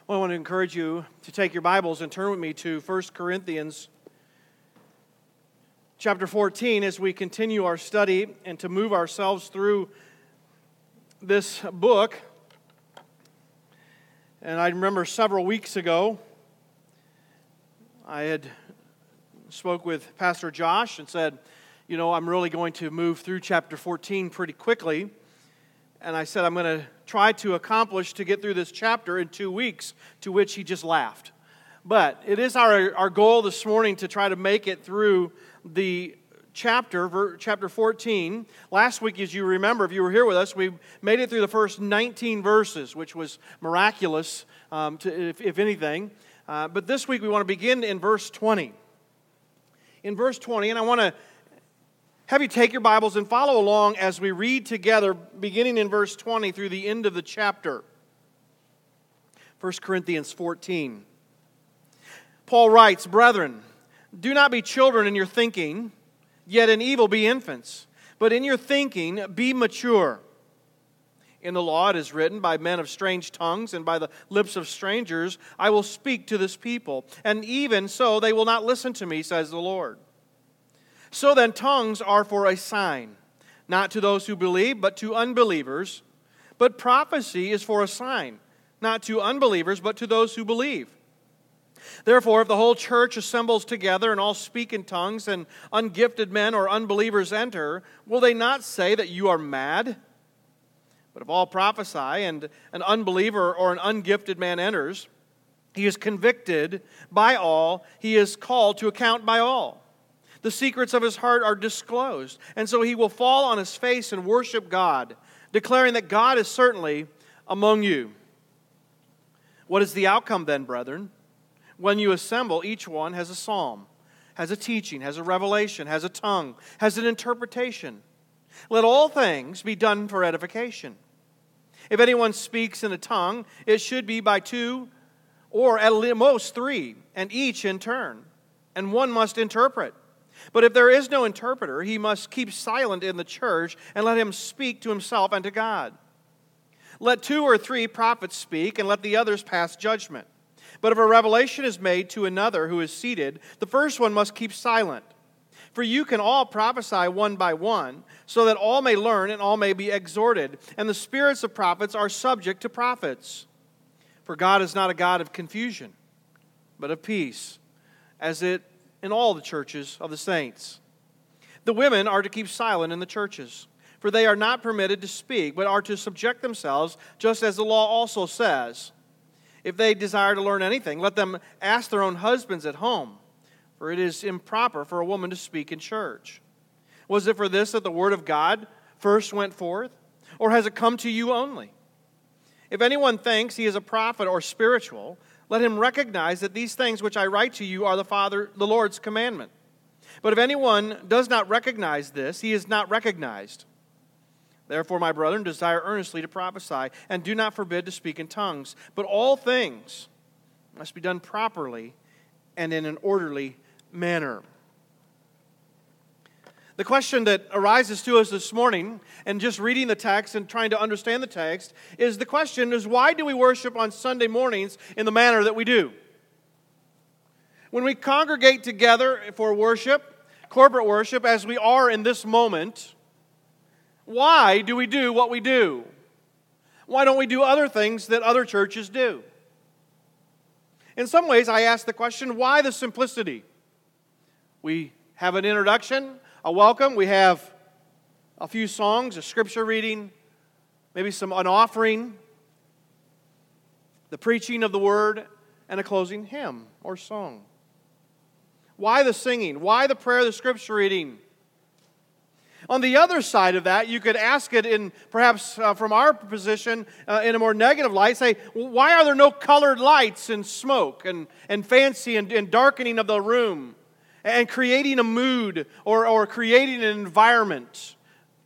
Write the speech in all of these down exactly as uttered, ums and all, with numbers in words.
Well, I want to encourage you to take your Bibles and turn with me to First Corinthians chapter fourteen as we continue our study and to move ourselves through this book. And I remember several weeks ago, I had spoke with Pastor Josh and said, you know, I'm really going to move through chapter fourteen pretty quickly. And I said, I'm going to try to accomplish to get through this chapter in two weeks, to which he just laughed. But it is our, our goal this morning to try to make it through the chapter, chapter fourteen. Last week, as you remember, if you were here with us, we made it through the first nineteen verses, which was miraculous, um, to, if, if anything. Uh, but this week, we want to begin in verse twenty. In verse twenty, and I want to have you take your Bibles and follow along as we read together, beginning in verse twenty through the end of the chapter. First Corinthians fourteen. Paul writes, Brethren, do not be children in your thinking, yet in evil be infants, but in your thinking be mature. In the law it is written, by men of strange tongues and by the lips of strangers I will speak to this people, and even so they will not listen to me, says the Lord. So then tongues are for a sign, not to those who believe, but to unbelievers. But prophecy is for a sign, not to unbelievers, but to those who believe. Therefore, if the whole church assembles together and all speak in tongues, and ungifted men or unbelievers enter, will they not say that you are mad? But if all prophesy, and an unbeliever or an ungifted man enters, he is convicted by all, he is called to account by all. The secrets of his heart are disclosed, and so he will fall on his face and worship God, declaring that God is certainly among you. What is the outcome then, brethren? When you assemble, each one has a psalm, has a teaching, has a revelation, has a tongue, has an interpretation. Let all things be done for edification. If anyone speaks in a tongue, it should be by two or at most three, and each in turn, and one must interpret. But if there is no interpreter, he must keep silent in the church and let him speak to himself and to God. Let two or three prophets speak, and let the others pass judgment. But if a revelation is made to another who is seated, the first one must keep silent. For you can all prophesy one by one, so that all may learn and all may be exhorted. And the spirits of prophets are subject to prophets. For God is not a God of confusion, but of peace, as it in all the churches of the saints. The women are to keep silent in the churches, for they are not permitted to speak, but are to subject themselves, just as the law also says. If they desire to learn anything, let them ask their own husbands at home, for it is improper for a woman to speak in church. Was it for this that the word of God first went forth, or has it come to you only? If anyone thinks he is a prophet or spiritual, let him recognize that these things which I write to you are the Father, the Lord's commandment. But if anyone does not recognize this, he is not recognized. Therefore, my brethren, desire earnestly to prophesy, and do not forbid to speak in tongues. But all things must be done properly and in an orderly manner. The question that arises to us this morning, and just reading the text and trying to understand the text, is the question is, why do we worship on Sunday mornings in the manner that we do? When we congregate together for worship, corporate worship, as we are in this moment, why do we do what we do? Why don't we do other things that other churches do? In some ways, I ask the question, why the simplicity? We have an introduction, a welcome, we have a few songs, a scripture reading, maybe some an offering, the preaching of the word, and a closing hymn or song. Why the singing? Why the prayer, the scripture reading? On the other side of that, you could ask it in perhaps uh, from our position uh, in a more negative light, say, why are there no colored lights and smoke and, and fancy and, and darkening of the room? And creating a mood or, or creating an environment.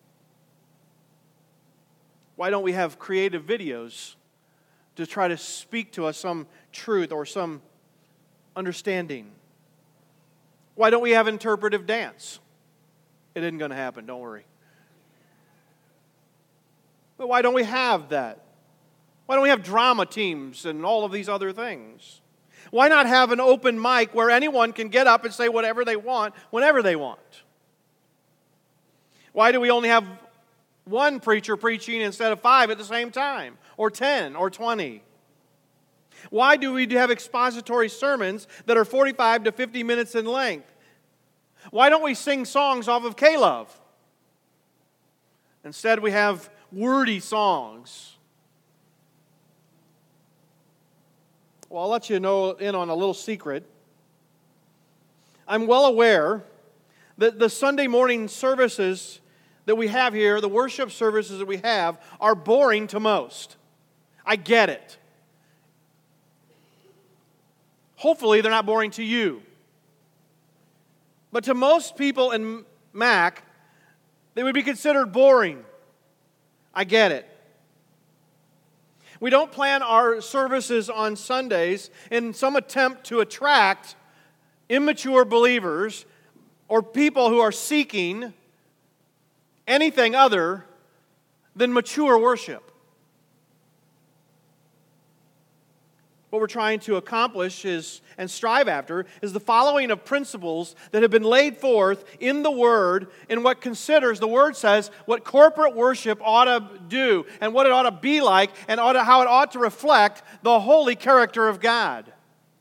Why don't we have creative videos to try to speak to us some truth or some understanding? Why don't we have interpretive dance? It isn't going to happen, don't worry. But why don't we have that? Why don't we have drama teams and all of these other things? Why not have an open mic where anyone can get up and say whatever they want, whenever they want? Why do we only have one preacher preaching instead of five at the same time? Or ten, or twenty? Why do we have expository sermons that are forty-five to fifty minutes in length? Why don't we sing songs off of K-Love? Instead, we have wordy songs. Well, I'll let you know in on a little secret. I'm well aware that the Sunday morning services that we have here, the worship services that we have, are boring to most. I get it. Hopefully, they're not boring to you. But to most people in Mac, they would be considered boring. I get it. We don't plan our services on Sundays in some attempt to attract immature believers or people who are seeking anything other than mature worship. What we're trying to accomplish is, and strive after, is the following of principles that have been laid forth in the Word in what considers, the Word says, what corporate worship ought to do and what it ought to be like and ought to, how it ought to reflect the holy character of God.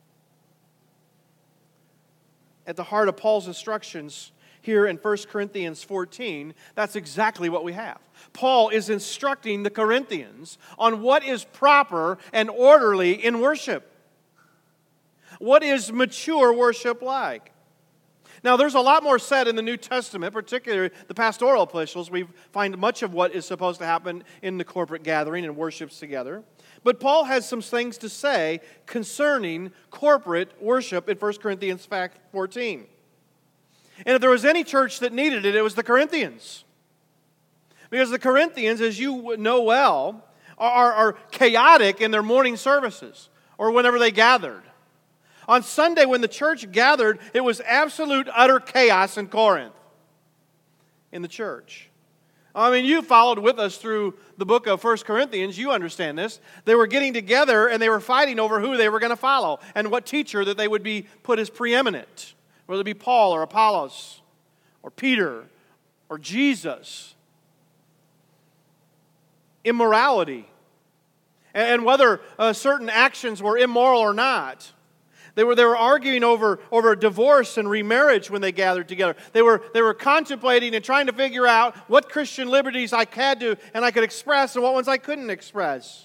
At the heart of Paul's instructions here in First Corinthians fourteen, that's exactly what we have. Paul is instructing the Corinthians on what is proper and orderly in worship. What is mature worship like? Now, there's a lot more said in the New Testament, particularly the pastoral epistles. We find much of what is supposed to happen in the corporate gathering and worships together. But Paul has some things to say concerning corporate worship in First Corinthians fourteen. And if there was any church that needed it, it was the Corinthians. Because the Corinthians, as you know well, are, are chaotic in their morning services or whenever they gathered. On Sunday, when the church gathered, it was absolute, utter chaos in Corinth, in the church. I mean, you followed with us through the book of First Corinthians. You understand this. They were getting together and they were fighting over who they were going to follow and what teacher that they would be put as preeminent. Whether it be Paul or Apollos or Peter or Jesus. Immorality. And whether uh, certain actions were immoral or not. They were, they were arguing over, over divorce and remarriage when they gathered together. They were, they were contemplating and trying to figure out what Christian liberties I had to and I could express and what ones I couldn't express.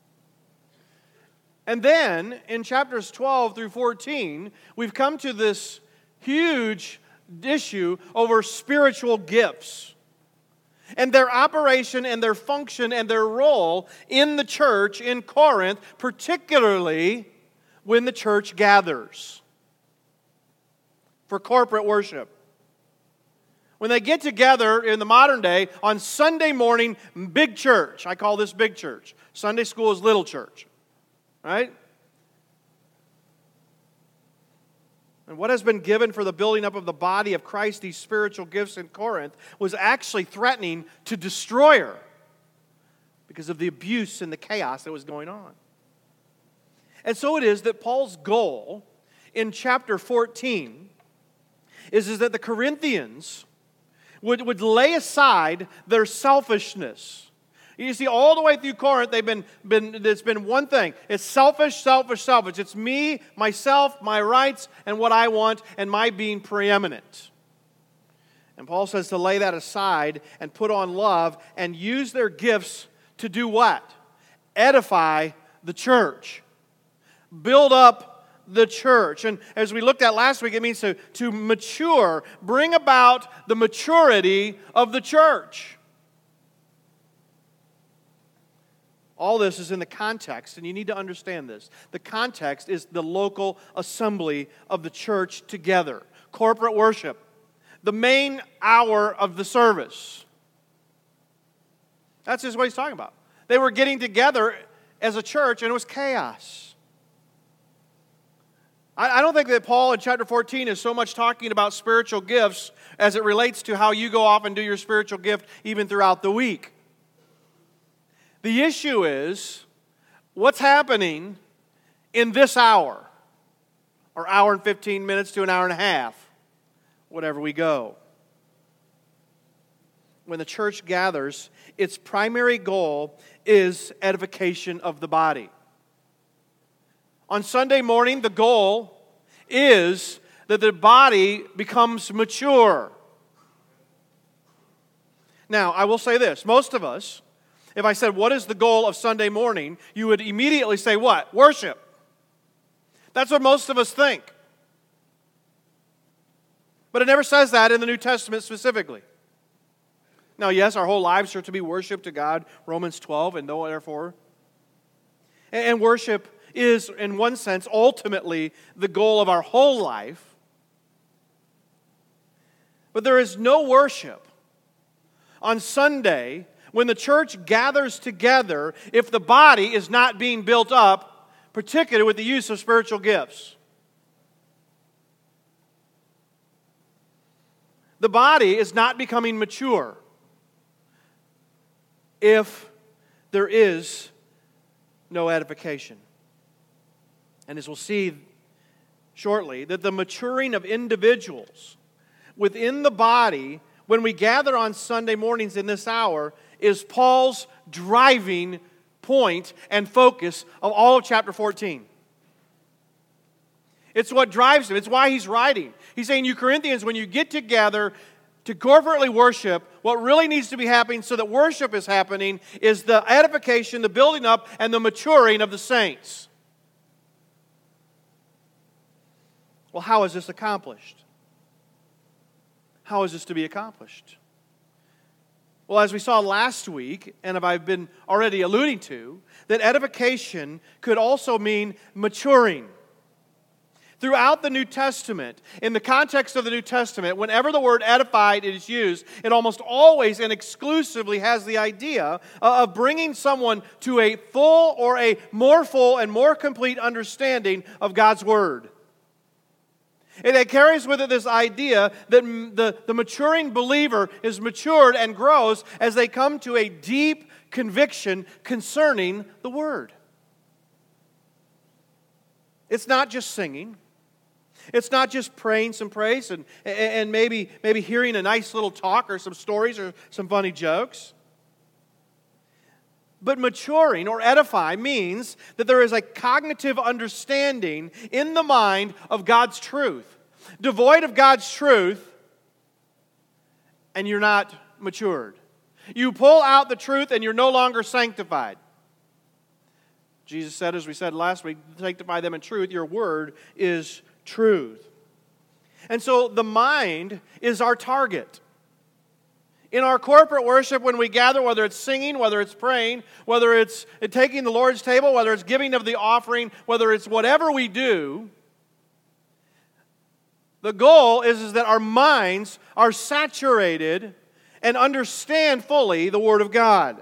And then, in chapters twelve through fourteen, we've come to this huge issue over spiritual gifts and their operation and their function and their role in the church in Corinth, particularly when the church gathers for corporate worship. When they get together in the modern day on Sunday morning, big church. I call this big church. Sunday school is little church. Right? And what has been given for the building up of the body of Christ, these spiritual gifts in Corinth, was actually threatening to destroy her because of the abuse and the chaos that was going on. And so it is that Paul's goal in chapter fourteen is, is that the Corinthians would, would lay aside their selfishness. You see, all the way through Corinth, they've been, been, it's been one thing. It's selfish, selfish, selfish. It's me, myself, my rights, and what I want, and my being preeminent. And Paul says to lay that aside and put on love and use their gifts to do what? Edify the church. Build up the church. And as we looked at last week, it means to, to mature, bring about the maturity of the church. All this is in the context, and you need to understand this. The context is the local assembly of the church together. Corporate worship. The main hour of the service. That's just what he's talking about. They were getting together as a church, and it was chaos. I don't think that Paul in chapter fourteen is so much talking about spiritual gifts as it relates to how you go off and do your spiritual gift even throughout the week. The issue is what's happening in this hour, or hour and fifteen minutes to an hour and a half, whatever we go. When the church gathers, its primary goal is edification of the body. On Sunday morning, the goal is that the body becomes mature. Now, I will say this. Most of us, if I said, what is the goal of Sunday morning? You would immediately say what? Worship. That's what most of us think. But it never says that in the New Testament specifically. Now, yes, our whole lives are to be worship to God, Romans twelve, and no therefore. And worship is, in one sense, ultimately the goal of our whole life. But there is no worship on Sunday when the church gathers together if the body is not being built up, particularly with the use of spiritual gifts. The body is not becoming mature if there is no edification. And as we'll see shortly, that the maturing of individuals within the body, when we gather on Sunday mornings in this hour, is Paul's driving point and focus of all of chapter fourteen. It's what drives him. It's why he's writing. He's saying, you Corinthians, when you get together to corporately worship, what really needs to be happening so that worship is happening is the edification, the building up, and the maturing of the saints. Well, how is this accomplished? How is this to be accomplished? Well, as we saw last week, and I've been already alluding to, that edification could also mean maturing. Throughout the New Testament, in the context of the New Testament, whenever the word edified is used, it almost always and exclusively has the idea of bringing someone to a full or a more full and more complete understanding of God's Word. And it carries with it this idea that the, the maturing believer is matured and grows as they come to a deep conviction concerning the Word. It's not just singing. It's not just praying some praise and, and maybe, maybe hearing a nice little talk or some stories or some funny jokes. But maturing or edify means that there is a cognitive understanding in the mind of God's truth. Devoid of God's truth, and you're not matured. You pull out the truth and you're no longer sanctified. Jesus said, as we said last week, sanctify them in truth. Your word is truth. And so the mind is our target. In our corporate worship, when we gather, whether it's singing, whether it's praying, whether it's taking the Lord's table, whether it's giving of the offering, whether it's whatever we do, the goal is, is that our minds are saturated and understand fully the Word of God.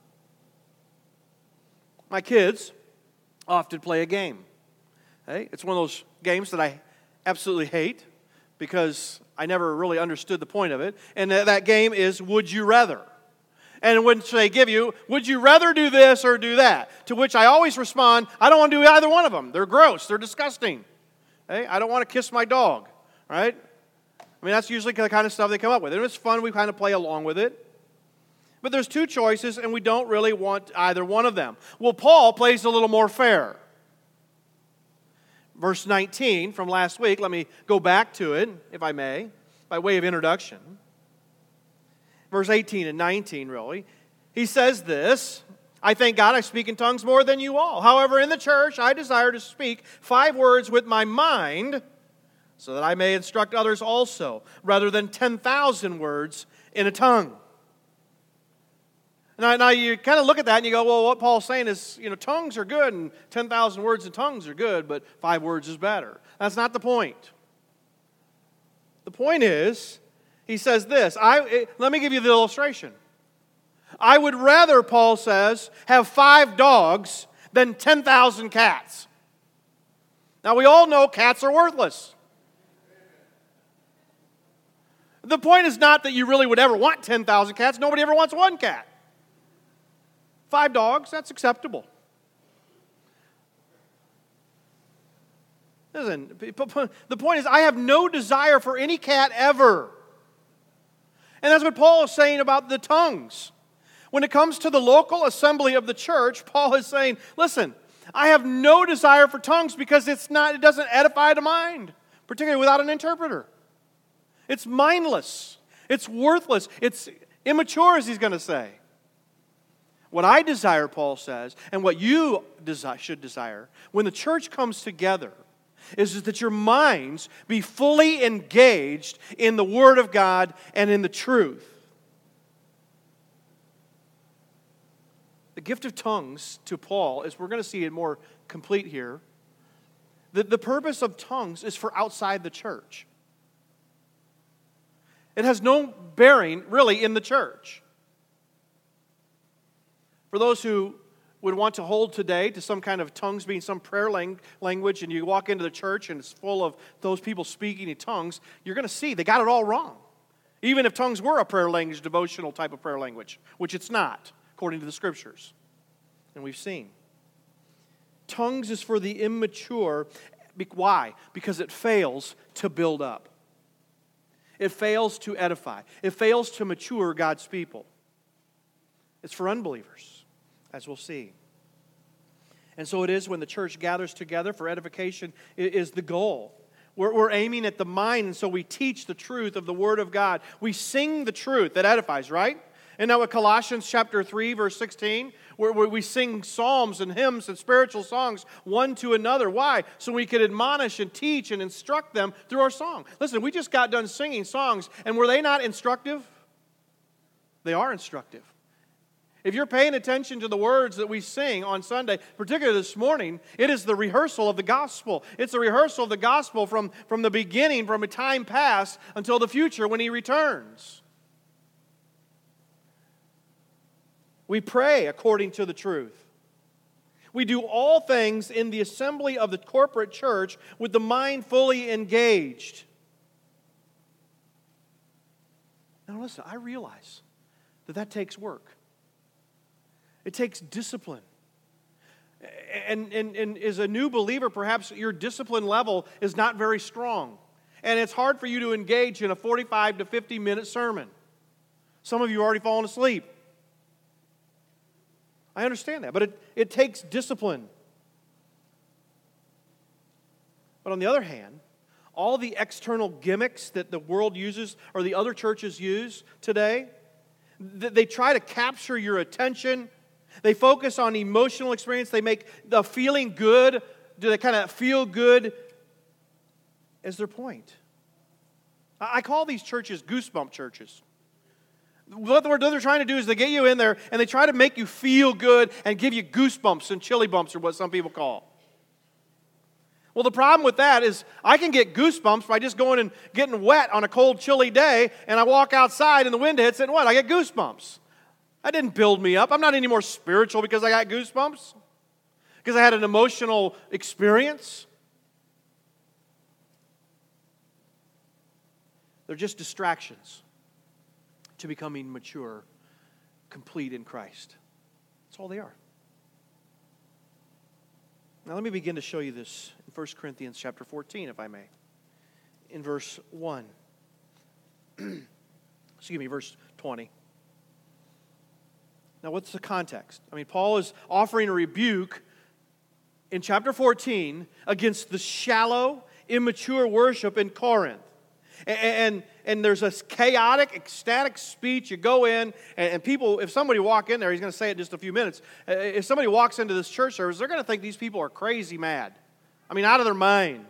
My kids often play a game. Okay? It's one of those games that I absolutely hate because I never really understood the point of it. And that game is Would You Rather? And when they give you, would you rather do this or do that? To which I always respond, I don't want to do either one of them. They're gross. They're disgusting. Okay? I don't want to kiss my dog. Right? I mean, that's usually the kind of stuff they come up with. And it's fun. We kind of play along with it. But there's two choices, and we don't really want either one of them. Well, Paul plays a little more fair. Verse nineteen from last week, let me go back to it, if I may, by way of introduction. Verse eighteen and nineteen, really. He says this, I thank God I speak in tongues more than you all. However, in the church, I desire to speak five words with my mind, so that I may instruct others also, rather than ten thousand words in a tongue. Now, now you kind of look at that and you go, well, what Paul's saying is, you know, tongues are good and ten thousand words in tongues are good, but five words is better. That's not the point. The point is, he says this. I let me give you the illustration. I would rather, Paul says, have five dogs than ten thousand cats. Now, we all know cats are worthless. The point is not that you really would ever want ten thousand cats. Nobody ever wants one cat. Five dogs, that's acceptable. Listen, the point is, I have no desire for any cat ever. And that's what Paul is saying about the tongues. When it comes to the local assembly of the church, Paul is saying, listen, I have no desire for tongues because it's not, it doesn't edify the mind, particularly without an interpreter. It's mindless. It's worthless. It's immature, as he's going to say. What I desire, Paul says, and what you desi- should desire, when the church comes together, is that your minds be fully engaged in the Word of God and in the truth. The gift of tongues to Paul, as we're going to see it more complete here, the, the purpose of tongues is for outside the church. It has no bearing, really, in the church. For those who would want to hold today to some kind of tongues being some prayer lang- language, and you walk into the church and it's full of those people speaking in tongues, you're going to see they got it all wrong. Even if tongues were a prayer language, devotional type of prayer language, which it's not, according to the Scriptures. And we've seen. Tongues is for the immature. Why? Because it fails to build up. It fails to edify. It fails to mature God's people. It's for unbelievers, as we'll see. And so it is when the church gathers together for edification is the goal. We're, we're aiming at the mind, and so we teach the truth of the Word of God. We sing the truth that edifies, right? And now with Colossians chapter three, verse sixteen, where, where we sing psalms and hymns and spiritual songs one to another. Why? So we could admonish and teach and instruct them through our song. Listen, we just got done singing songs, and were they not instructive? They are instructive. If you're paying attention to the words that we sing on Sunday, particularly this morning, it is the rehearsal of the gospel. It's a rehearsal of the gospel from, from the beginning, from a time past, until the future when He returns. We pray according to the truth. We do all things in the assembly of the corporate church with the mind fully engaged. Now listen, I realize that that takes work. It takes discipline. And, and, and as a new believer, perhaps your discipline level is not very strong. And it's hard for you to engage in a forty-five to fifty minute sermon. Some of you have already fallen asleep. I understand that, but it, it takes discipline. But on the other hand, all the external gimmicks that the world uses or the other churches use today, they try to capture your attention. They focus on emotional experience. They make the feeling good, do they kind of feel good as their point. I call these churches goosebump churches. What they're trying to do is they get you in there and they try to make you feel good and give you goosebumps and chilly bumps, or what some people call. Well, the problem with that is I can get goosebumps by just going and getting wet on a cold, chilly day, and I walk outside and the wind hits it, and what? I get goosebumps. That didn't build me up. I'm not any more spiritual because I got goosebumps, because I had an emotional experience. They're just distractions to becoming mature, complete in Christ. That's all they are. Now let me begin to show you this in First Corinthians chapter fourteen, if I may. In verse one. Excuse me, verse twenty. Now what's the context? I mean, Paul is offering a rebuke in chapter fourteen against the shallow, immature worship in Corinth. And, and, and there's a chaotic, ecstatic speech. You go in, and, and people, if somebody walk in there, he's going to say it in just a few minutes. If somebody walks into this church service, they're going to think these people are crazy mad. I mean, out of their mind.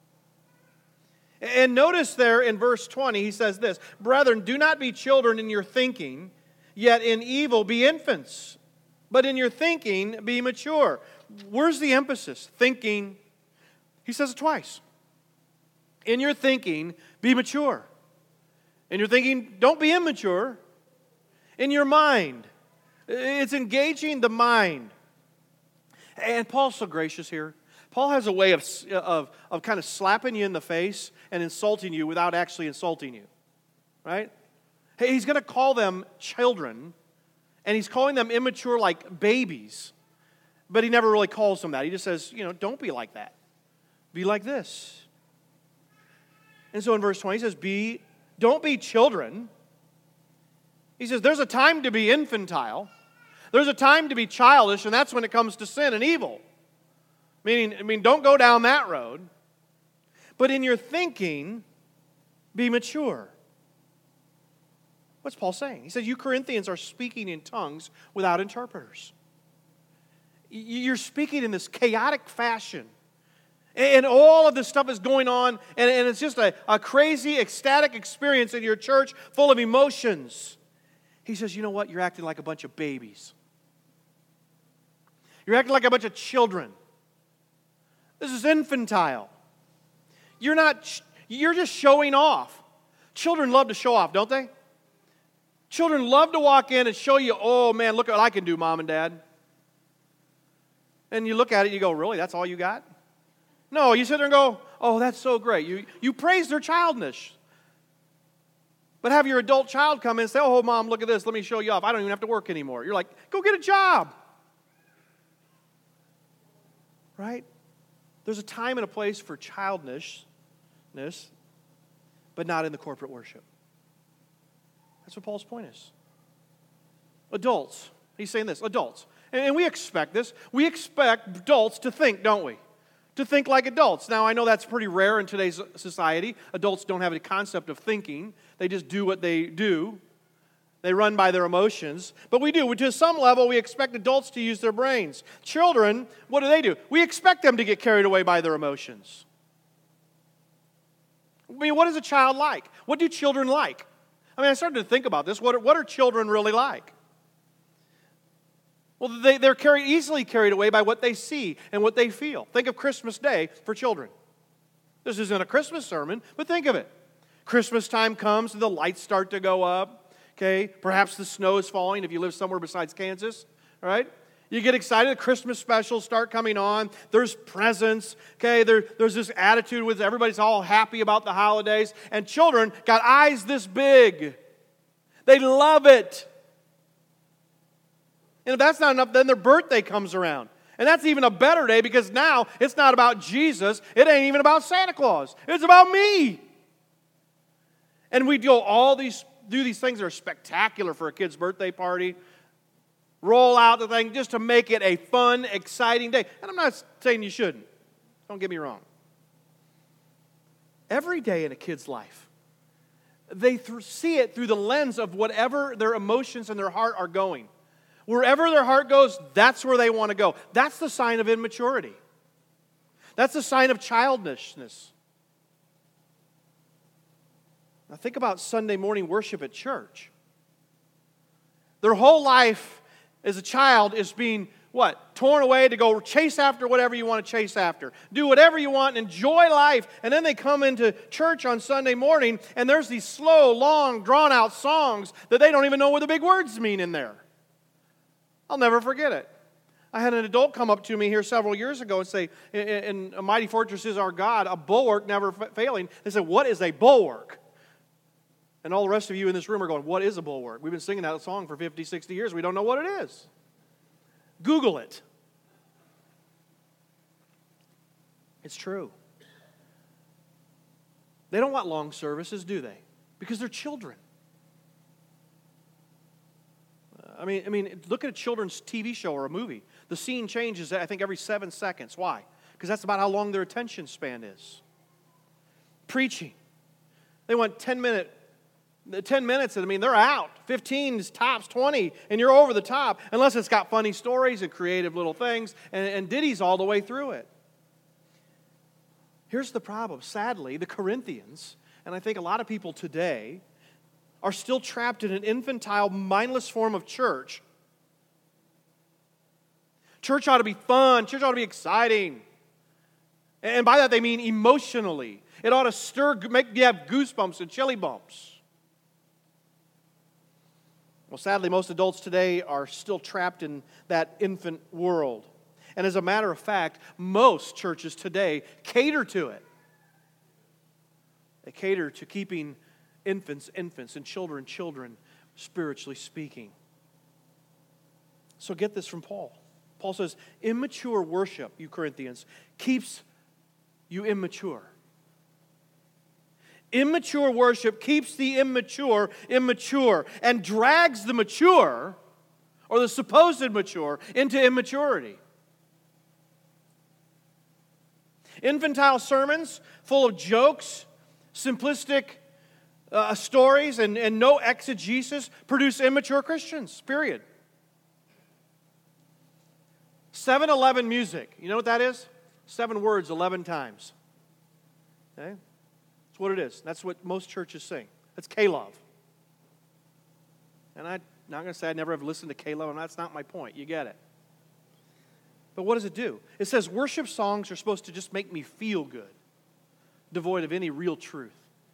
And notice there in verse twenty, he says this, "Brethren, do not be children in your thinking, yet in evil be infants. But in your thinking be mature." Where's the emphasis? Thinking. He says it twice. In your thinking, be mature. In your thinking, don't be immature. In your mind. It's engaging the mind. And Paul's so gracious here. Paul has a way of, of, of kind of slapping you in the face and insulting you without actually insulting you. Right? Hey, he's going to call them children, and he's calling them immature like babies. But he never really calls them that. He just says, you know, don't be like that. be like this. And so in verse twenty, he says, be, don't be children. He says, there's a time to be infantile. There's a time to be childish, and that's when it comes to sin and evil. Meaning, I mean, don't go down that road. But in your thinking, be mature. What's Paul saying? He says, you Corinthians are speaking in tongues without interpreters. You're speaking in this chaotic fashion. And all of this stuff is going on, and, and it's just a, a crazy, ecstatic experience in your church full of emotions. He says, you know what? You're acting like a bunch of babies. You're acting like a bunch of children. This is infantile. You're not, you're just showing off. Children love to show off, don't they? Children love to walk in and show you, oh man, look at what I can do, Mom and Dad. And you look at it and you go, really, that's all you got? No, you sit there and go, oh, that's so great. You, you praise their childness. But have your adult child come in and say, oh, Mom, look at this. Let me show you off. I don't even have to work anymore. You're like, go get a job. Right? There's a time and a place for childishness, but not in the corporate worship. That's what Paul's point is. Adults. He's saying this. Adults. And we expect this. We expect adults to think, don't we? To think like adults. Now, I know that's pretty rare in today's society. Adults don't have a concept of thinking. They just do what they do. They run by their emotions. But we do. To some level, we expect adults to use their brains. Children, what do they do? We expect them to get carried away by their emotions. I mean, what is a child like? What do children like? I mean, I started to think about this. What are, what are children really like? Well, they, they're carried, easily carried away by what they see and what they feel. Think of Christmas Day for children. This isn't a Christmas sermon, but think of it. Christmas time comes and the lights start to go up. Okay, perhaps the snow is falling if you live somewhere besides Kansas. All right, you get excited. The Christmas specials start coming on. There's presents. Okay, there, there's this attitude with everybody's all happy about the holidays, and children got eyes this big. They love it. And if that's not enough, then their birthday comes around. And that's even a better day because now it's not about Jesus. It ain't even about Santa Claus. It's about me. And we do all these, do these things that are spectacular for a kid's birthday party. Roll out the thing just to make it a fun, exciting day. And I'm not saying you shouldn't. Don't get me wrong. Every day in a kid's life, they th- see it through the lens of whatever their emotions and their heart are going. Wherever their heart goes, that's where they want to go. That's the sign of immaturity. That's the sign of childishness. Now think about Sunday morning worship at church. Their whole life as a child is being, what? Torn away to go chase after whatever you want to chase after. Do whatever you want and enjoy life. And then they come into church on Sunday morning and there's these slow, long, drawn-out songs that they don't even know what the big words mean in there. I'll never forget it. I had an adult come up to me here several years ago and say, in A Mighty Fortress Is Our God, a bulwark never failing. They said, what is a bulwark? And all the rest of you in this room are going, what is a bulwark? We've been singing that song for fifty, sixty years. We don't know what it is. Google it. It's true. They don't want long services, do they? Because they're children. I mean, I mean, look at a children's T V show or a movie. The scene changes, I think, every seven seconds. Why? Because that's about how long their attention span is. Preaching. They want ten minute, ten minutes, and I mean, they're out. fifteen is tops, twenty, and you're over the top, unless it's got funny stories and creative little things and, and ditties all the way through it. Here's the problem. Sadly, the Corinthians, and I think a lot of people today, are still trapped in an infantile, mindless form of church. Church ought to be fun. Church ought to be exciting. And by that they mean emotionally. It ought to stir, make you have goosebumps and chilly bumps. Well, sadly, most adults today are still trapped in that infant world. And as a matter of fact, most churches today cater to it. They cater to keeping infants, infants, and children, children, spiritually speaking. So get this from Paul. Paul says, immature worship, you Corinthians, keeps you immature. Immature worship keeps the immature immature and drags the mature, or the supposed mature, into immaturity. Infantile sermons full of jokes, simplistic uh, stories, and, and no exegesis produce immature Christians, period. seven eleven music, you know what that is? Seven words, eleven times. Okay? That's what it is. That's what most churches sing. That's K-Love. And I'm not going to say I never have listened to K-Love, and that's not my point. You get it. But what does it do? It says worship songs are supposed to just make me feel good, devoid of any real truth.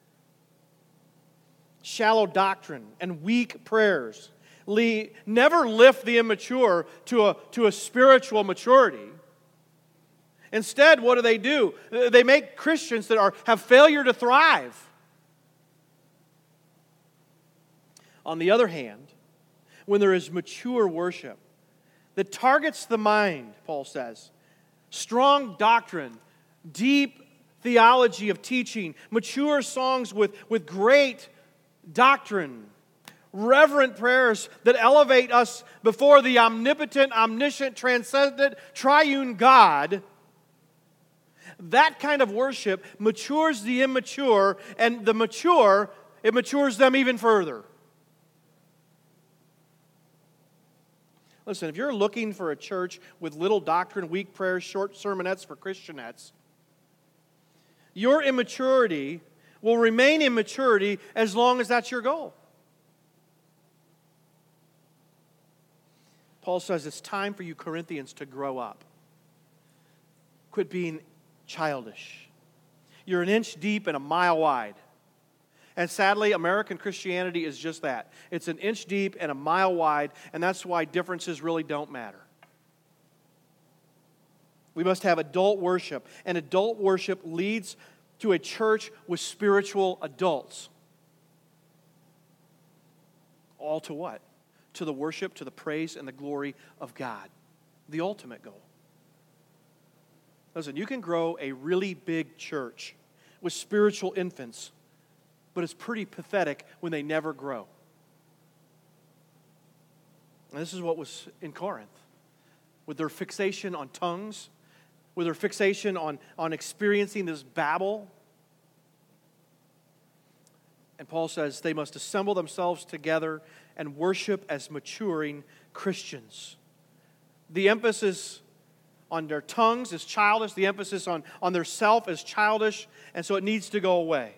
Shallow doctrine and weak prayers lead, never lift the immature to a, to a spiritual maturity. Instead, what do they do? They make Christians that are, have failure to thrive. On the other hand, when there is mature worship that targets the mind, Paul says, strong doctrine, deep theology of teaching, mature songs with, with great doctrine, reverent prayers that elevate us before the omnipotent, omniscient, transcendent, triune God, that kind of worship matures the immature, and the mature, it matures them even further. Listen, if you're looking for a church with little doctrine, weak prayers, short sermonettes for Christianettes, your immaturity will remain immaturity as long as that's your goal. Paul says it's time for you Corinthians to grow up. Quit being childish. You're an inch deep and a mile wide. And sadly, American Christianity is just that. It's an inch deep and a mile wide, and that's why differences really don't matter. We must have adult worship, and adult worship leads to a church with spiritual adults. All to what? To the worship, to the praise, and the glory of God. The ultimate goal. Listen, you can grow a really big church with spiritual infants, but it's pretty pathetic when they never grow. And this is what was in Corinth. With their fixation on tongues, with their fixation on, on experiencing this Babel. And Paul says they must assemble themselves together and worship as maturing Christians. The emphasis on their tongues is childish. The emphasis on, on their self is childish. And so it needs to go away.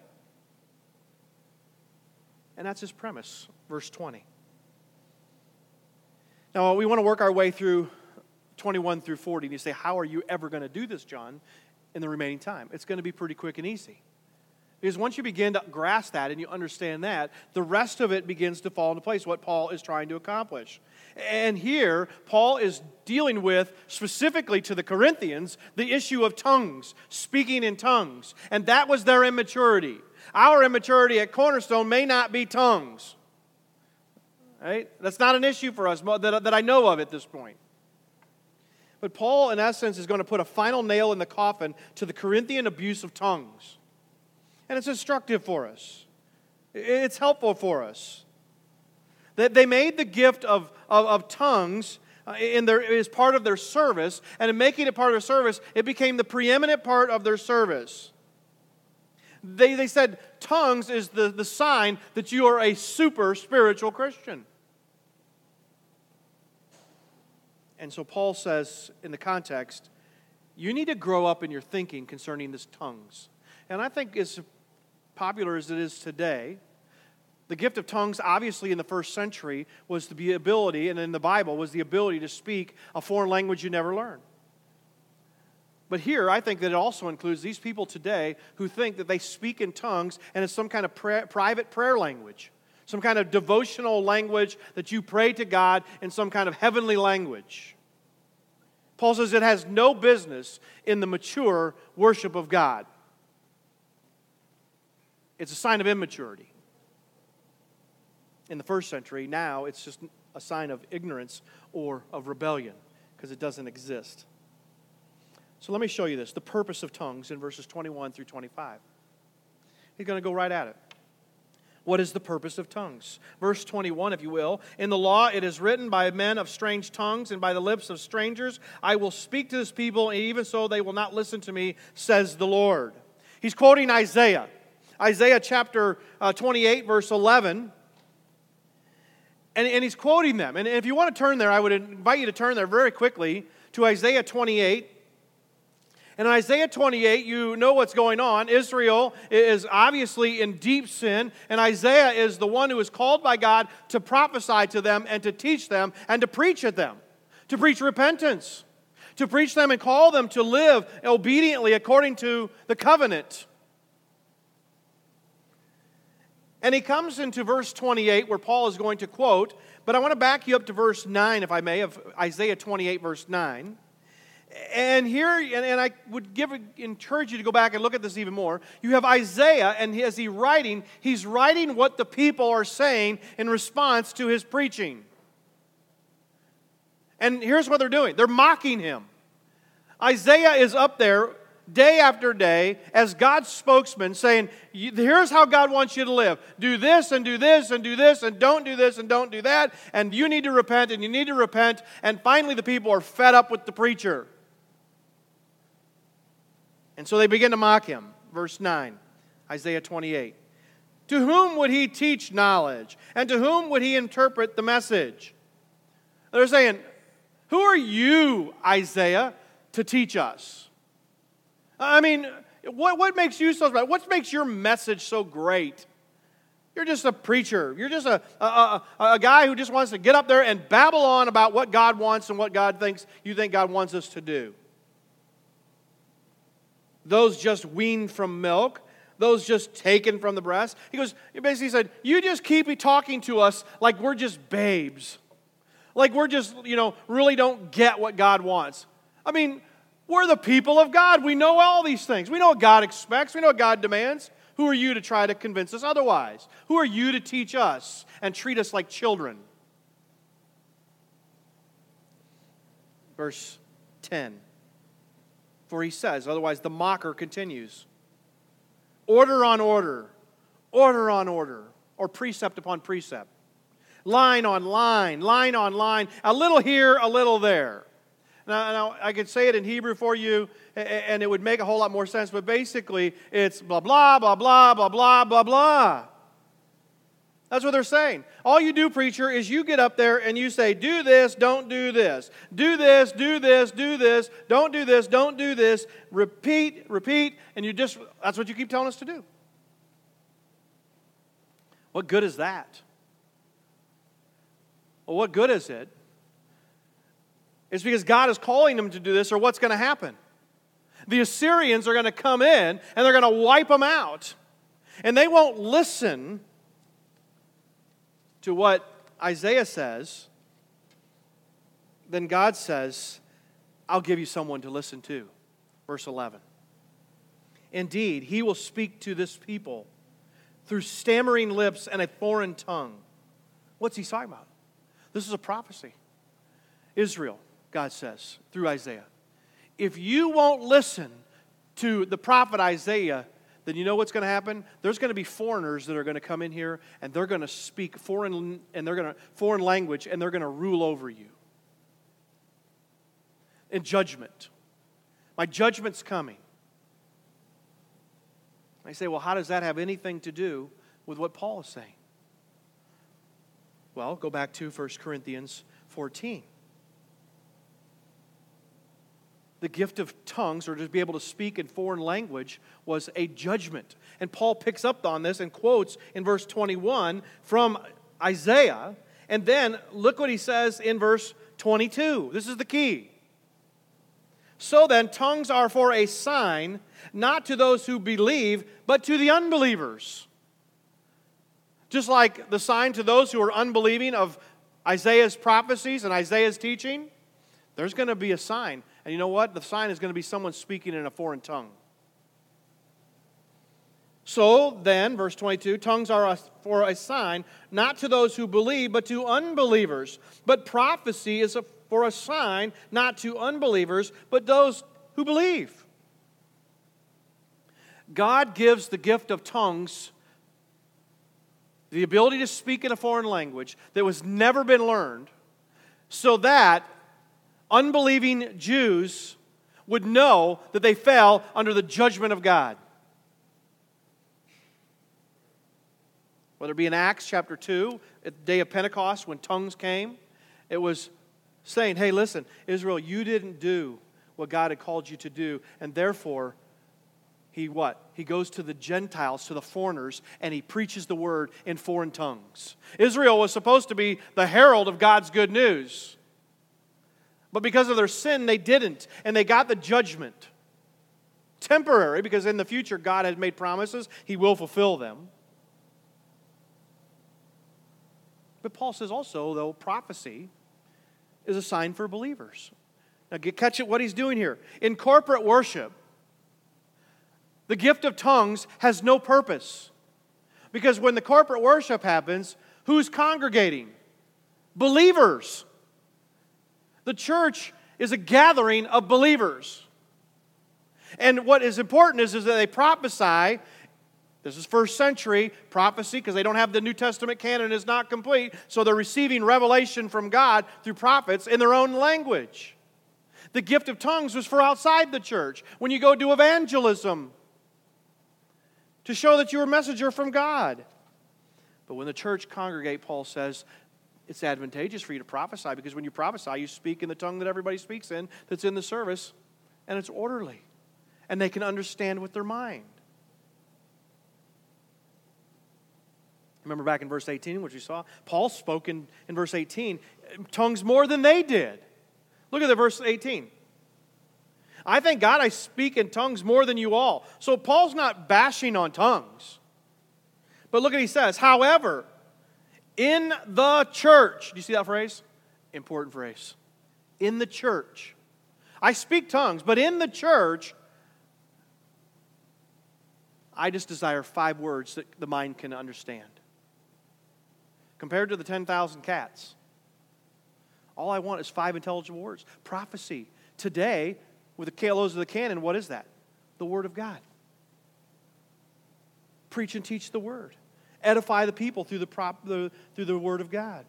And that's his premise, verse twenty. Now, we want to work our way through twenty-one through forty. And you say, how are you ever going to do this, John, in the remaining time? It's going to be pretty quick and easy. Because once you begin to grasp that and you understand that, the rest of it begins to fall into place, what Paul is trying to accomplish. And here, Paul is dealing with, specifically to the Corinthians, the issue of tongues, speaking in tongues. And that was their immaturity. Our immaturity at Cornerstone may not be tongues. Right? That's not an issue for us that, that I know of at this point. But Paul, in essence, is going to put a final nail in the coffin to the Corinthian abuse of tongues. And it's instructive for us. It's helpful for us. That they made the gift of, of, of tongues in their, as part of their service, and in making it part of their service, it became the preeminent part of their service. They, they said tongues is the, the sign that you are a super spiritual Christian. And so Paul says in the context, you need to grow up in your thinking concerning this tongues. And I think as popular as it is today, the gift of tongues, obviously in the first century, was the ability, and in the Bible, was the ability to speak a foreign language you never learned. But here, I think that it also includes these people today who think that they speak in tongues and it's some kind of prayer, private prayer language, some kind of devotional language that you pray to God in some kind of heavenly language. Paul says it has no business in the mature worship of God. It's a sign of immaturity. In the first century, now it's just a sign of ignorance or of rebellion because it doesn't exist. So let me show you this, the purpose of tongues in verses twenty-one through twenty-five. He's going to go right at it. What is the purpose of tongues? Verse twenty-one, if you will. In the law it is written, by men of strange tongues and by the lips of strangers, I will speak to this people, and even so they will not listen to me, says the Lord. He's quoting Isaiah. Isaiah chapter uh, twenty-eight, verse eleven. And, and he's quoting them. And if you want to turn there, I would invite you to turn there very quickly to Isaiah twenty-eight. And in Isaiah twenty-eight, you know what's going on. Israel is obviously in deep sin, and Isaiah is the one who is called by God to prophesy to them and to teach them and to preach at them, to preach repentance, to preach them and call them to live obediently according to the covenant. And he comes into verse twenty-eight where Paul is going to quote, but I want to back you up to verse nine, if I may, of Isaiah twenty-eight, verse nine. And here, and, and I would give, encourage you to go back and look at this even more. You have Isaiah, and as he's writing, he's writing what the people are saying in response to his preaching. And here's what they're doing. They're mocking him. Isaiah is up there day after day as God's spokesman saying, here's how God wants you to live. Do this and do this and do this and don't do this and don't do that. And you need to repent and you need to repent. And finally the people are fed up with the preacher. And so they begin to mock him. Verse nine, Isaiah twenty-eight. To whom would he teach knowledge? And to whom would he interpret the message? They're saying, who are you, Isaiah, to teach us? I mean, what, what makes you so special? What makes your message so great? You're just a preacher. You're just a, a, a, a guy who just wants to get up there and babble on about what God wants and what God thinks you think God wants us to do. Those just weaned from milk, those just taken from the breast. He goes, he basically said, you just keep talking to us like we're just babes. Like we're just, you know, really don't get what God wants. I mean, we're the people of God. We know all these things. We know what God expects. We know what God demands. Who are you to try to convince us otherwise? Who are you to teach us and treat us like children? Verse ten. For he says, otherwise the mocker continues, order on order, order on order, or precept upon precept, line on line, line on line, a little here, a little there. Now, now I could say it in Hebrew for you, and it would make a whole lot more sense, but basically it's blah, blah, blah, blah, blah, blah, blah, blah. That's what they're saying. All you do, preacher, is you get up there and you say, do this, don't do this. Do this, do this, do this. Don't do this, don't do this. Repeat, repeat, and you just, that's what you keep telling us to do. What good is that? Well, what good is it? It's because God is calling them to do this, or what's going to happen? The Assyrians are going to come in and they're going to wipe them out. And they won't listen to what Isaiah says. Then God says, I'll give you someone to listen to. Verse eleven. Indeed, he will speak to this people through stammering lips and a foreign tongue. What's he talking about? This is a prophecy. Israel, God says, through Isaiah. If you won't listen to the prophet Isaiah, then you know what's going to happen? There's going to be foreigners that are going to come in here, and they're going to speak foreign and they're going to foreign language, and they're going to rule over you. In judgment. My judgment's coming. I say, well, how does that have anything to do with what Paul is saying? Well, go back to First Corinthians fourteen. The gift of tongues, or to be able to speak in foreign language, was a judgment. And Paul picks up on this and quotes in verse twenty-one from Isaiah. And then look what he says in verse twenty-two. This is the key. So then, tongues are for a sign, not to those who believe, but to the unbelievers. Just like the sign to those who are unbelieving of Isaiah's prophecies and Isaiah's teaching, there's going to be a sign. And you know what? The sign is going to be someone speaking in a foreign tongue. So then, verse twenty-two, tongues are for a sign, not to those who believe, but to unbelievers. But prophecy is for a sign, not to unbelievers, but those who believe. God gives the gift of tongues, the ability to speak in a foreign language that was never been learned, so that unbelieving Jews would know that they fell under the judgment of God. Whether it be in Acts chapter two, at the day of Pentecost when tongues came, it was saying, hey, listen, Israel, you didn't do what God had called you to do, and therefore, he what? He goes to the Gentiles, to the foreigners, and he preaches the word in foreign tongues. Israel was supposed to be the herald of God's good news. But because of their sin, they didn't, and they got the judgment. Temporary, because in the future God has made promises, He will fulfill them. But Paul says also, though, prophecy is a sign for believers. Now, get, catch it what he's doing here. In corporate worship, the gift of tongues has no purpose. Because when the corporate worship happens, who's congregating? Believers. The church is a gathering of believers. And what is important is, is that they prophesy. This is first century prophecy because they don't have the New Testament canon is not complete. So they're receiving revelation from God through prophets in their own language. The gift of tongues was for outside the church. When you go do evangelism, to show that you're a messenger from God. But when the church congregate, Paul says, it's advantageous for you to prophesy because when you prophesy, you speak in the tongue that everybody speaks in that's in the service, and it's orderly. And they can understand with their mind. Remember back in verse eighteen, which we saw, Paul spoke in, in verse eighteen, tongues more than they did. Look at the verse eighteen. I thank God I speak in tongues more than you all. So Paul's not bashing on tongues. But look what he says. However, in the church, do you see that phrase? Important phrase. In the church. I speak tongues, but in the church, I just desire five words that the mind can understand. Compared to the ten thousand cats, all I want is five intelligible words. Prophecy. Today, with the K L Os of the canon, what is that? The Word of God. Preach and teach the Word. Edify the people through the, prop, the, through the Word of God.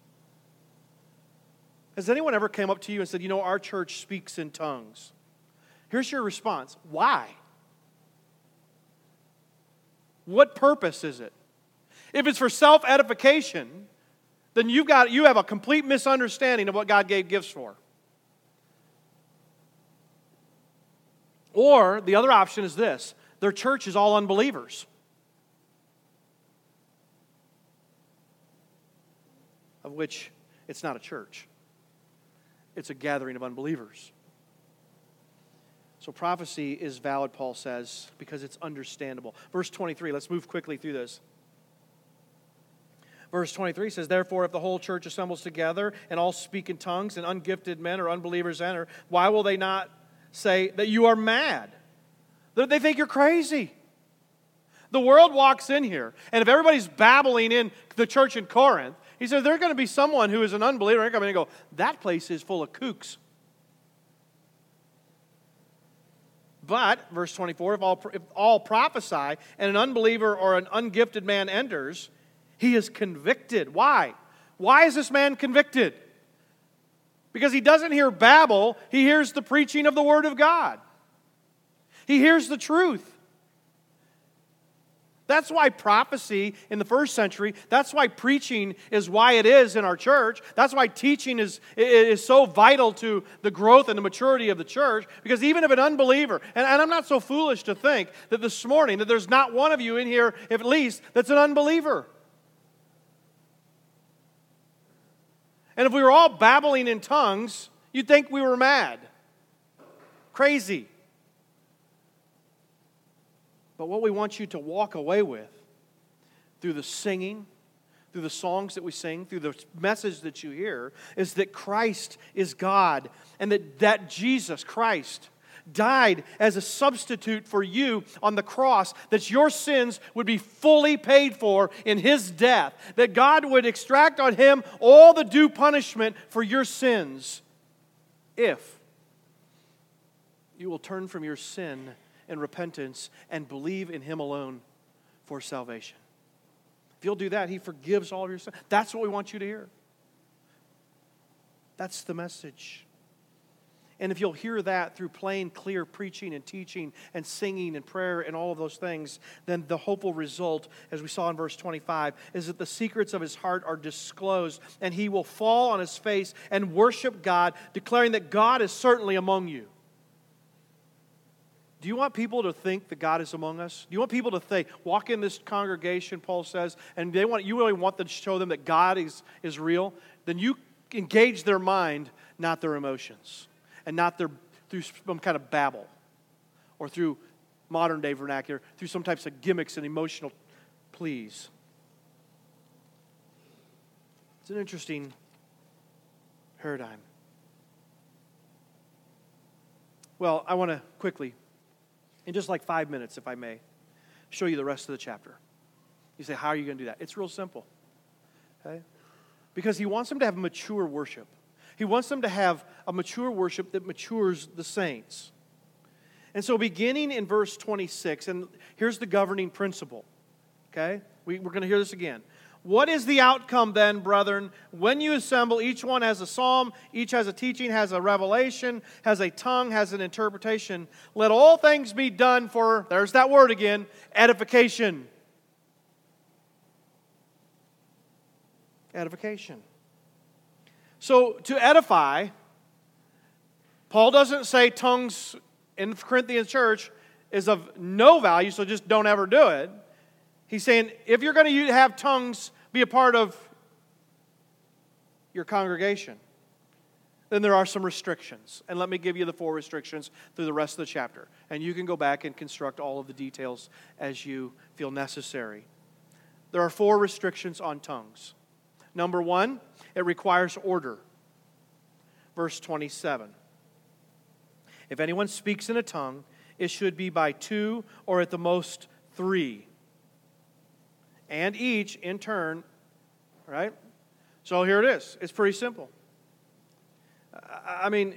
Has anyone ever come up to you and said, you know, our church speaks in tongues? Here's your response. Why? What purpose is it? If it's for self-edification, then you've got, you have a complete misunderstanding of what God gave gifts for. Or the other option is this. Their church is all unbelievers. Of which it's not a church. It's a gathering of unbelievers. So prophecy is valid, Paul says, because it's understandable. Verse twenty-three, let's move quickly through this. Verse twenty-three says, therefore, if the whole church assembles together and all speak in tongues and ungifted men or unbelievers enter, why will they not say that you are mad? That they think you're crazy. The world walks in here, and if everybody's babbling in the church in Corinth, he says there's going to be someone who is an unbeliever and come in and go, that place is full of kooks. But, verse twenty-four, if all, if all prophesy and an unbeliever or an ungifted man enters, he is convicted. Why? Why is this man convicted? Because he doesn't hear babble, he hears the preaching of the Word of God. He hears the truth. That's why prophecy in the first century, that's why preaching is why it is in our church. That's why teaching is, is so vital to the growth and the maturity of the church. Because even if an unbeliever, and, and I'm not so foolish to think that this morning that there's not one of you in here, if at least, that's an unbeliever. And if we were all babbling in tongues, you'd think we were mad. Crazy. But what we want you to walk away with, through the singing, through the songs that we sing, through the message that you hear, is that Christ is God, and that, that Jesus Christ died as a substitute for you on the cross, that your sins would be fully paid for in His death, that God would extract on Him all the due punishment for your sins if you will turn from your sin and repentance and believe in Him alone for salvation. If you'll do that, He forgives all of your sins. That's what we want you to hear. That's the message. And if you'll hear that through plain, clear preaching and teaching and singing and prayer and all of those things, then the hopeful result, as we saw in verse twenty-five, is that the secrets of his heart are disclosed, and he will fall on his face and worship God, declaring that God is certainly among you. Do you want people to think that God is among us? Do you want people to think, walk in this congregation, Paul says, and they want you really want to show them that God is, is real? Then you engage their mind, not their emotions. And not their, through some kind of babble or through modern day vernacular, through some types of gimmicks and emotional pleas. It's an interesting paradigm. Well, I want to quickly, in just like five minutes, if I may, show you the rest of the chapter. You say, how are you going to do that? It's real simple. Okay? Because he wants them to have mature worship. He wants them to have a mature worship that matures the saints. And so beginning in verse twenty-six, and here's the governing principle. Okay? We, we're going to hear this again. What is the outcome then, brethren? When you assemble, each one has a psalm, each has a teaching, has a revelation, has a tongue, has an interpretation. Let all things be done for, there's that word again, edification. Edification. So, to edify, Paul doesn't say tongues in the Corinthian church is of no value, so just don't ever do it. He's saying, if you're going to have tongues be a part of your congregation, then there are some restrictions. And let me give you the four restrictions through the rest of the chapter. And you can go back and construct all of the details as you feel necessary. There are four restrictions on tongues. Number one, it requires order. Verse twenty-seven. If anyone speaks in a tongue, it should be by two or at the most three. And each in turn, right? So here it is. It's pretty simple. I mean,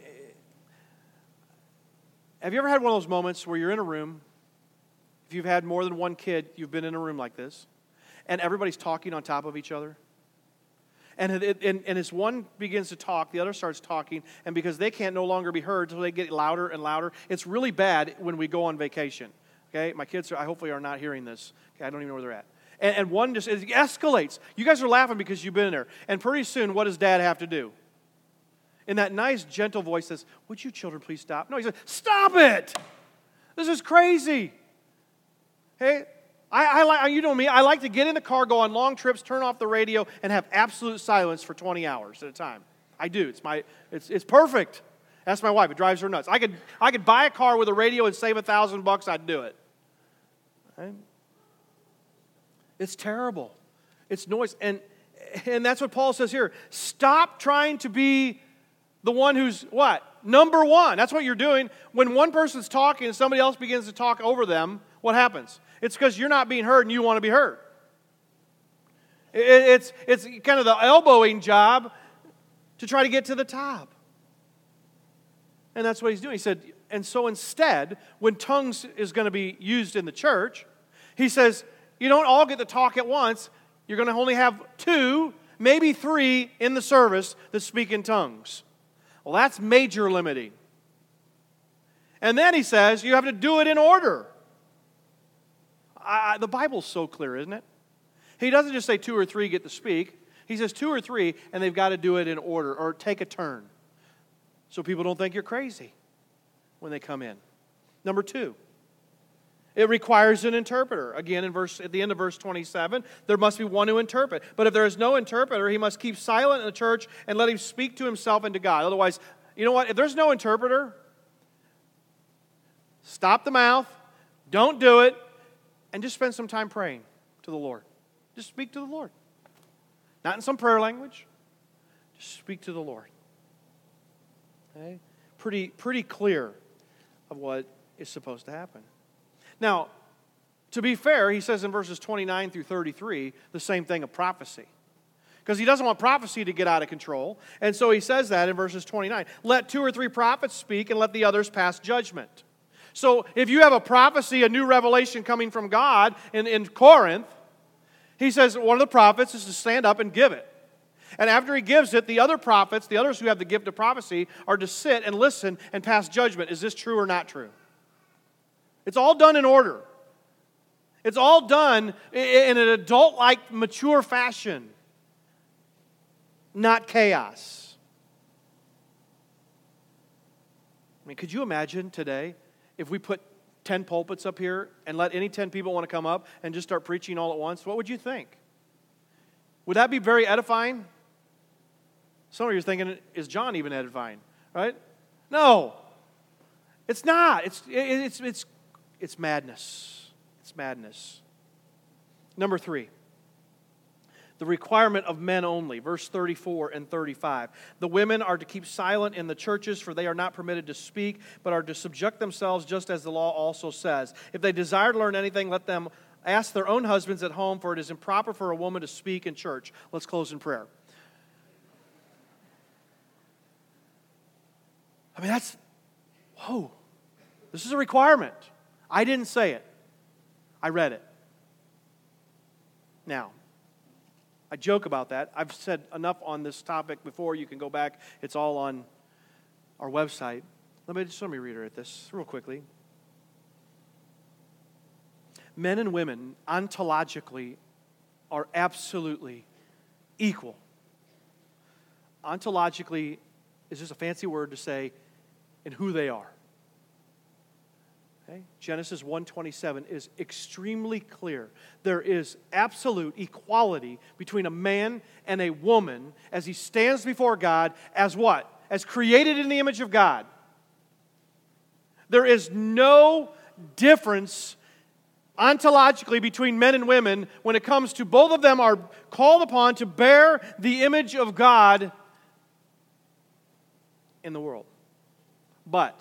have you ever had one of those moments where you're in a room, if you've had more than one kid, you've been in a room like this, and everybody's talking on top of each other? And, it, and, and as one begins to talk, the other starts talking, and because they can't no longer be heard until they get louder and louder, it's really bad when we go on vacation. Okay, my kids are, I hopefully are not hearing this. Okay, I don't even know where they're at. And, and one just, it escalates. You guys are laughing because you've been there. And pretty soon, what does Dad have to do? In that nice, gentle voice says, would you children please stop? No, he says, stop it! This is crazy. Hey, I, I like, you know me, I like to get in the car, go on long trips, turn off the radio, and have absolute silence for twenty hours at a time. I do. It's my, it's it's perfect. That's my wife. It drives her nuts. I could I could buy a car with a radio and save a thousand bucks. I'd do it. Right? It's terrible. It's noise, and and that's what Paul says here. Stop trying to be the one who's what? Number one. That's what you're doing. When one person's talking and somebody else begins to talk over them, what happens? It's because you're not being heard and you want to be heard. It's, it's kind of the elbowing job to try to get to the top. And that's what he's doing. He said, and so instead, when tongues is going to be used in the church, he says, you don't all get to talk at once. You're going to only have two, maybe three in the service that speak in tongues. Well, that's major limiting. And then he says, you have to do it in order. I, the Bible's so clear, isn't it? He doesn't just say two or three get to speak. He says two or three, and they've got to do it in order or take a turn so people don't think you're crazy when they come in. Number two, it requires an interpreter. Again, in verse at the end of verse twenty-seven, there must be one to interpret. But if there is no interpreter, he must keep silent in the church and let him speak to himself and to God. Otherwise, you know what? If there's no interpreter, stop the mouth, don't do it, and just spend some time praying to the Lord. Just speak to the Lord. Not in some prayer language. Just speak to the Lord. Okay? Pretty, pretty clear of what is supposed to happen. Now, to be fair, he says in verses twenty-nine through thirty-three the same thing of prophecy. because he doesn't want prophecy to get out of control. And so he says that in verses twenty-nine. Let two or three prophets speak and let the others pass judgment. So if you have a prophecy, a new revelation coming from God in, in Corinth, he says one of the prophets is to stand up and give it. And after he gives it, the other prophets, the others who have the gift of prophecy, are to sit and listen and pass judgment. Is this true or not true? It's all done in order. It's all done in an adult-like, mature fashion, not chaos. I mean, could you imagine today if we put ten pulpits up here and let any ten people want to come up and just start preaching all at once? What would you think? Would that be very edifying? Some of you are thinking, is John even edifying? Right? No. It's not. It's, it's, it's, it's madness. It's madness. Number three. The requirement of men only, verse thirty-four and thirty-five. The women are to keep silent in the churches, for they are not permitted to speak, but are to subject themselves just as the law also says. If they desire to learn anything, let them ask their own husbands at home, for it is improper for a woman to speak in church. Let's close in prayer. I mean, that's, whoa. This is a requirement. I didn't say it. I read it. Now, I joke about that. I've said enough on this topic before. You can go back. It's all on our website. Let me just let me reiterate this real quickly. Men and women ontologically are absolutely equal. Ontologically is just a fancy word to say in who they are. Okay? Genesis one twenty-seven is extremely clear. There is absolute equality between a man and a woman as he stands before God as what? As created in the image of God. There is no difference ontologically between men and women when it comes to both of them are called upon to bear the image of God in the world. But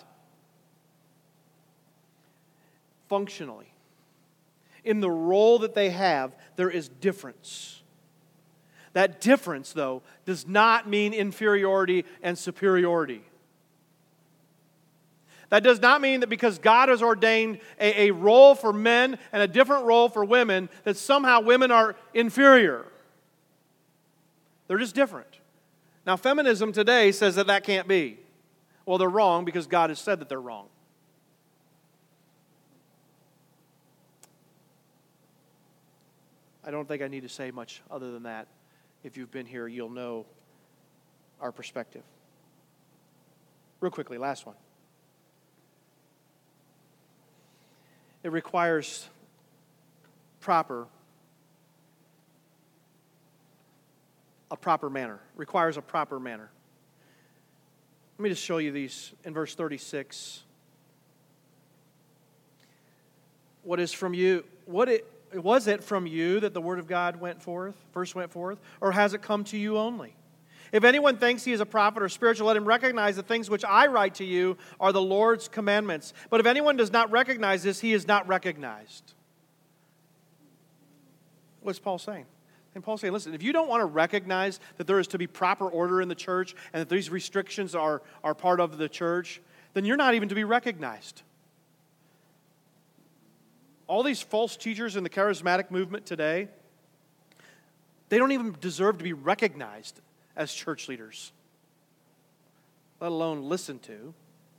functionally, in the role that they have, there is difference. That difference, though, does not mean inferiority and superiority. That does not mean that because God has ordained a, a role for men and a different role for women, that somehow women are inferior. They're just different. Now, feminism today says that that can't be. Well, they're wrong because God has said that they're wrong. I don't think I need to say much other than that. If you've been here, you'll know our perspective. Real quickly, last one. It requires proper, a proper manner. Requires a proper manner. Let me just show you these in verse thirty-six. What is from you? What it was it from you that the word of God went forth, first went forth, or has it come to you only? If anyone thinks he is a prophet or spiritual, let him recognize the things which I write to you are the Lord's commandments. But if anyone does not recognize this, he is not recognized. What's Paul saying? And Paul's saying, listen, if you don't want to recognize that there is to be proper order in the church and that these restrictions are, are part of the church, then you're not even to be recognized. All these false teachers in the charismatic movement today, they don't even deserve to be recognized as church leaders, let alone listened to.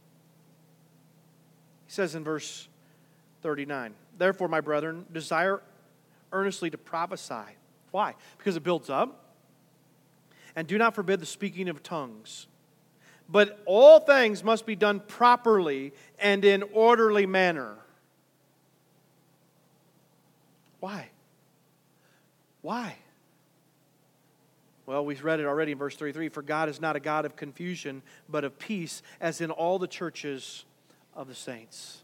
He says in verse thirty-nine, therefore, my brethren, desire earnestly to prophesy. Why? Because it builds up. And do not forbid the speaking of tongues. But all things must be done properly and in orderly manner. Why? Why? Well, we've read it already in verse thirty-three. For God is not a God of confusion, but of peace, as in all the churches of the saints.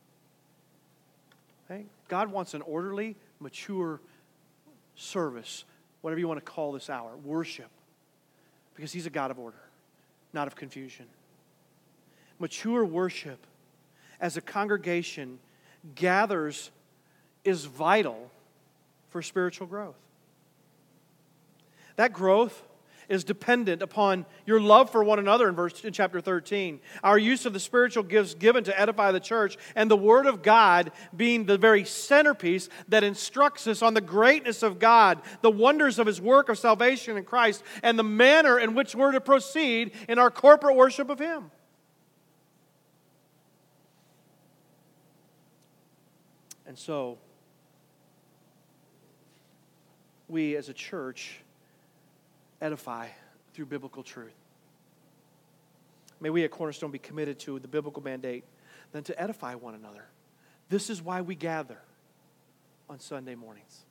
Okay? God wants an orderly, mature service, whatever you want to call this hour, worship, because He's a God of order, not of confusion. Mature worship as a congregation gathers is vital for spiritual growth. That growth is dependent upon your love for one another in verse in chapter thirteen. Our use of the spiritual gifts given to edify the church, and the Word of God being the very centerpiece that instructs us on the greatness of God, the wonders of His work of salvation in Christ, and the manner in which we're to proceed in our corporate worship of Him. And so, we as a church edify through biblical truth. May we at Cornerstone be committed to the biblical mandate, then to edify one another. This is why we gather on Sunday mornings.